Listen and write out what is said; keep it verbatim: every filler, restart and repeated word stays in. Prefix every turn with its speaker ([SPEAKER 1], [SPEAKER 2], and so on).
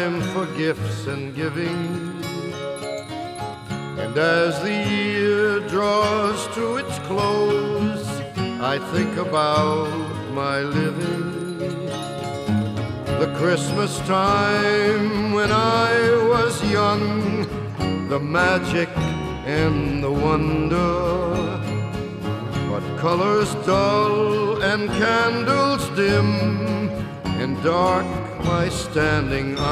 [SPEAKER 1] time for gifts and giving. And as the year draws to its close, I think about my living. The Christmas time when I was young, the magic and the wonder, but colors dull and candles dim, and dark my standing